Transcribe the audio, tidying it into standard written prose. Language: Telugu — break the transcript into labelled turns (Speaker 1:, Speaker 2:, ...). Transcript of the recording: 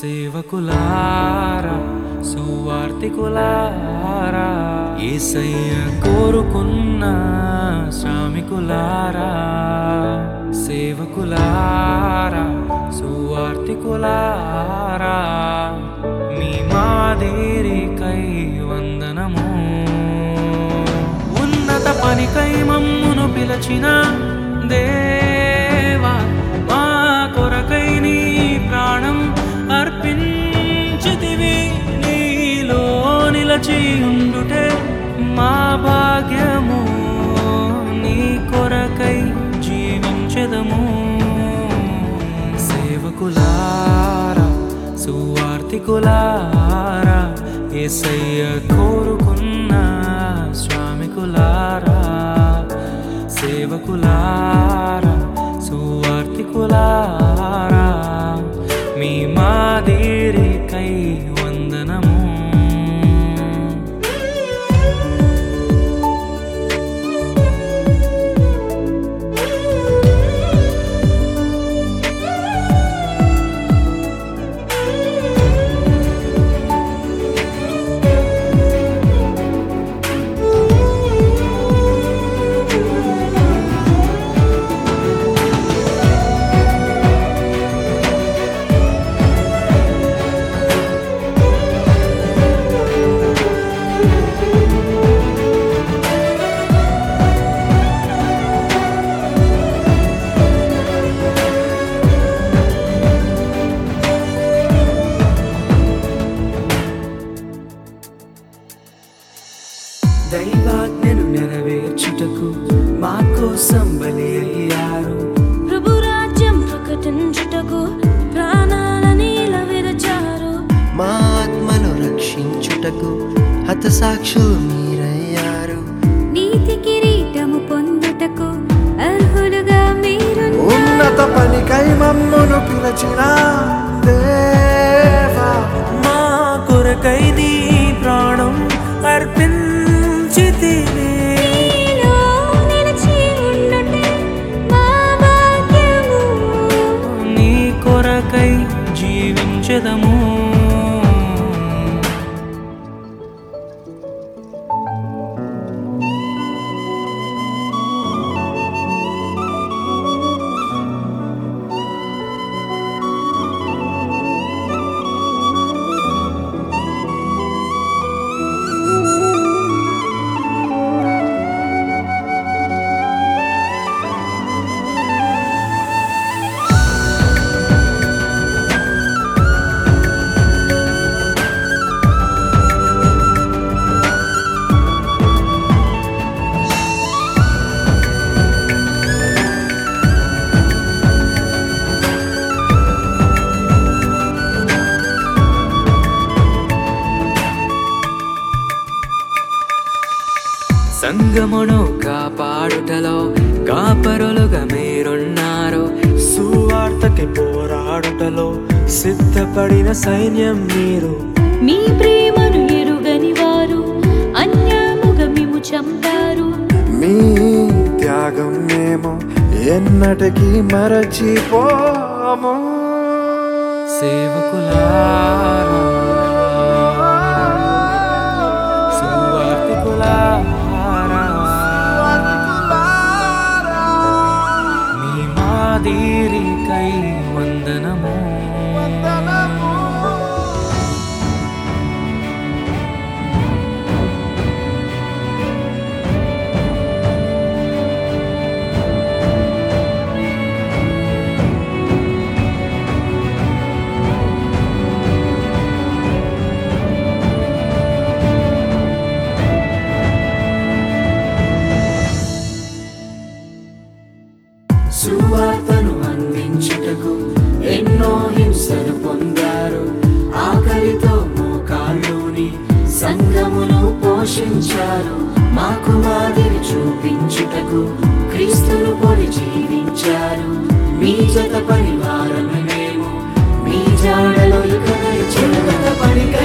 Speaker 1: సేవకులారా సువార్తికులారా యేసయ్య కోరుకున్న శ్రామికులారా సేవకులారా సువార్తికులారా మీ మాదిరికై వందనము ఉన్నత పనికై మమ్మును పిలచిన దేవా మా కొరకై నీ ప్రాణం అర్పించితివి నీలో నిలచి ఉండుటే మా భాగ్యము నీ కొరకై జీవించెదము సేవకులారా సువార్తికులారా యేసయ్య కోరుకున్న శ్రామికులారా సేవకులారా సువార్తికులారా మీ మాదిరికై వందనము
Speaker 2: దైవాజ్ఞను నెరవేర్చుటకు మా కోసం బలి అయ్యారు
Speaker 3: ప్రభు రాజ్యం ప్రకటించుటకు ప్రాణాలని విరచారు
Speaker 4: మా ఆత్మను రక్షించుటకు హతసాక్షులు మీరయ్యారు
Speaker 3: నీతి కిరీటము పొందుటకు అర్హులుగా మీరు
Speaker 4: ఉన్నత పనికై మమ్మును పిలచిన దేవా
Speaker 1: మా కొరకై నీ ప్రాణం అర్పించితివి
Speaker 3: నిలిచి ఉండుటే మా భాగ్యము
Speaker 1: నీ కొరకై జీవించెదము సంగమును కాపాడుటలో కాపరులుగా మీరున్నారు
Speaker 2: సువార్తకి పోరాడుటలో సిద్ధపడిన సైన్యం మీరు
Speaker 3: మీ ప్రేమను ఎరుగని వారు అన్యాముగా మేము చంపారు
Speaker 4: మీ త్యాగం మేము ఎన్నటికీ మరచిపోము
Speaker 1: సేవకులారా సువార్తికులారా మీ మాదిరికై వందనము
Speaker 2: సువార్తను అందించుటకు ఎన్నో హింసలు పొందారు ఆకలితో మోకాళ్ళుని సంఘమును పోషించారు మాకు మాదిరి చూపించుటకు క్రీస్తును పొడి జీవించారు మీ జత పరివారము మేము మీ జాడలో ఇక చిన్నత పనికై